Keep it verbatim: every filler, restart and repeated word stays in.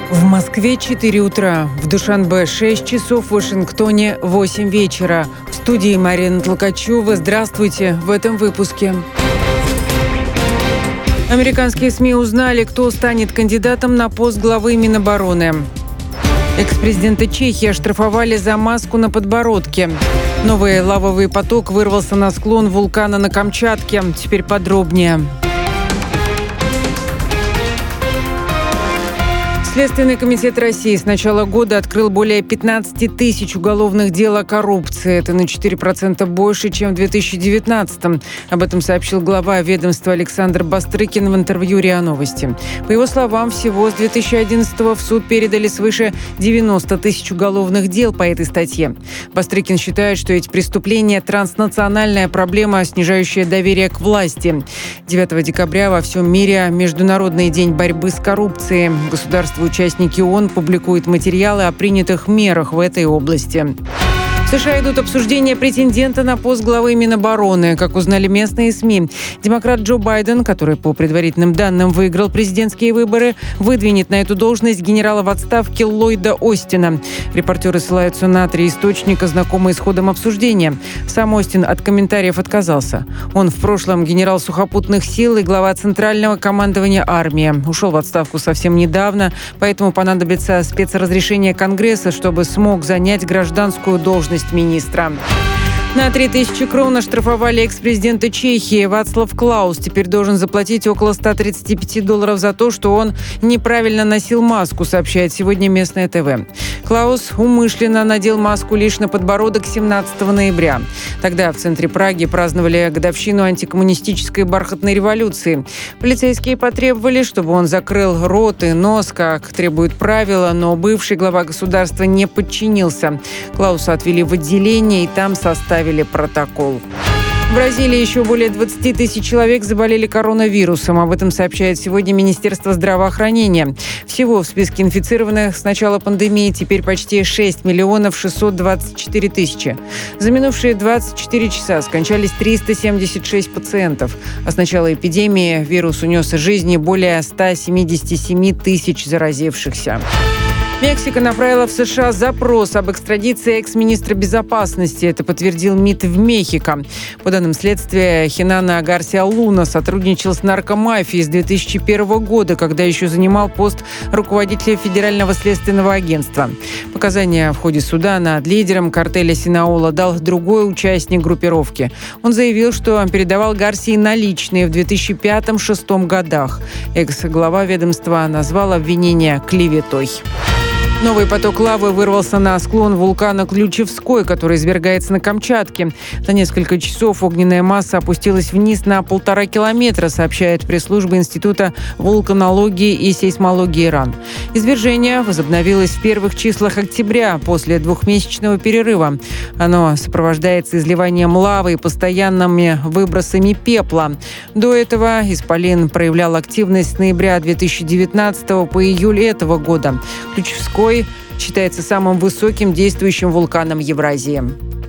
В Москве четыре утра, в Душанбе шесть часов, в Вашингтоне восемь вечера. В студии Марина Толкачева. Здравствуйте в этом выпуске. Американские СМИ узнали, кто станет кандидатом на пост главы Минобороны. Экс-президента Чехии оштрафовали за маску на подбородке. Новый лавовый поток вырвался на склон вулкана на Камчатке. Теперь подробнее. Следственный комитет России с начала года открыл более пятнадцать тысяч уголовных дел о коррупции. Это на четыре процента больше, чем в две тысячи девятнадцатом. Об этом сообщил глава ведомства Александр Бастрыкин в интервью РИА Новости. По его словам, всего с две тысячи одиннадцатого в суд передали свыше девяносто тысяч уголовных дел по этой статье. Бастрыкин считает, что эти преступления – транснациональная проблема, снижающая доверие к власти. девятого декабря во всем мире Международный день борьбы с коррупцией. Государство Участники ООН публикуют материалы о принятых мерах в этой области. В США идут обсуждения претендента на пост главы Минобороны. Как узнали местные СМИ, демократ Джо Байден, который по предварительным данным выиграл президентские выборы, выдвинет на эту должность генерала в отставке Ллойда Остина. Репортеры ссылаются на три источника, знакомые с ходом обсуждения. Сам Остин от комментариев отказался. Он в прошлом генерал сухопутных сил и глава Центрального командования армии. Ушел в отставку совсем недавно, поэтому понадобится спецразрешение Конгресса, чтобы смог занять гражданскую должность министра. На три тысячи крон оштрафовали экс-президента Чехии. Вацлав Клаус теперь должен заплатить около ста тридцати пяти долларов за то, что он неправильно носил маску, сообщает сегодня местное ТВ. Клаус умышленно надел маску лишь на подбородок семнадцатого ноября. Тогда в центре Праги праздновали годовщину антикоммунистической бархатной революции. Полицейские потребовали, чтобы он закрыл рот и нос, как требуют правила, но бывший глава государства не подчинился. Клауса отвели в отделение, и там составили протокол. В Бразилии еще более двадцати тысяч человек заболели коронавирусом. Об этом сообщает сегодня Министерство здравоохранения. Всего в списке инфицированных с начала пандемии теперь почти шесть миллионов шестьсот двадцать четыре тысячи. За минувшие двадцать четыре часа скончались триста семьдесят шесть пациентов. А с начала эпидемии вирус унес жизни более ста семидесяти семи тысяч заразившихся. Мексика направила в США запрос об экстрадиции экс-министра безопасности. Это подтвердил МИД в Мехико. По данным следствия, Хенана Гарсиа Луна сотрудничал с наркомафией с две тысячи первого года, когда еще занимал пост руководителя Федерального следственного агентства. Показания в ходе суда над лидером картеля Синаола дал другой участник группировки. Он заявил, что передавал Гарсии наличные в две тысячи пятом — две тысячи шестом годах. Экс-глава ведомства назвал обвинение клеветой. Новый поток лавы вырвался на склон вулкана Ключевской, который извергается на Камчатке. За несколько часов огненная масса опустилась вниз на полтора километра, сообщает пресс-служба Института вулканологии и сейсмологии РАН. Извержение возобновилось в первых числах октября, после двухмесячного перерыва. Оно сопровождается изливанием лавы и постоянными выбросами пепла. До этого исполин проявлял активность с ноября две тысячи девятнадцатого по июль этого года. Ключевской считается самым высоким действующим вулканом Евразии.